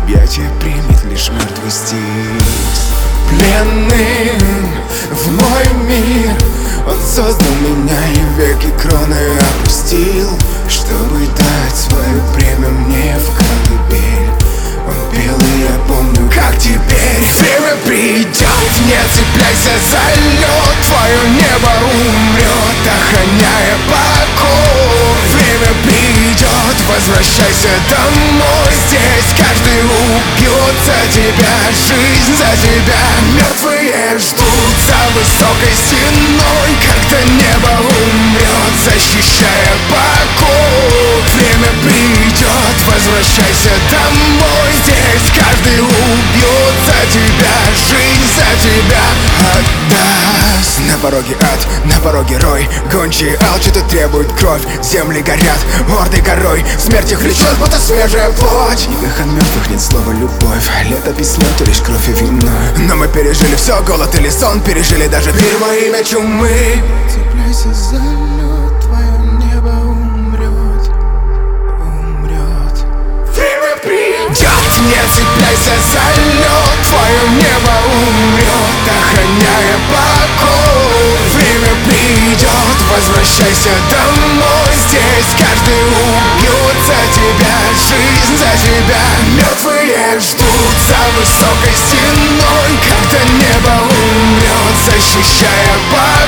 объятия примет лишь мертвый стикс. Пленным в мой мир он создал меня и веки кроны опустил, чтобы дать свое время мне в колыбель. Он пел, и я помню, как теперь. Время придет, не цепляйся за лед, твое небо умрет, охраняя покой. Время придет, возвращайся домой. Здесь каждый убьет за тебя, жизнь за тебя. Мертвые ждут за высокой стеной, когда небо умрет, защищая покой. Время придет, возвращайся домой. Здесь каждый убьет за тебя, жизнь за тебя отдаст. На пороге ад, на пороге рой, гончие алчат и требуют кровь. Земли горят, орды горой, смерть их влечет, будто свежая плоть. В книгах от мертвых нет слова любовь, летопись нету, лишь кровь и вино. Но мы пережили все, голод или сон, пережили даже пир во имя чумы. Цепляйся за лед, твое небо умрет, умрет. Время придет, не цепляйся за лед, твое небо умрет, охраняя покой. Время придет, возвращайся домой. Здесь каждый убьет за тебя, жизнь за тебя. Мертвые ждут за высокой стеной, когда небо умрет, защищая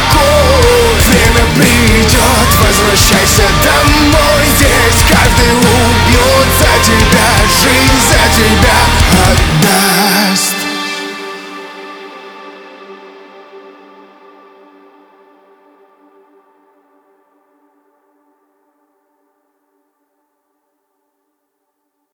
покой. Время придет, возвращайся домой. Здесь каждый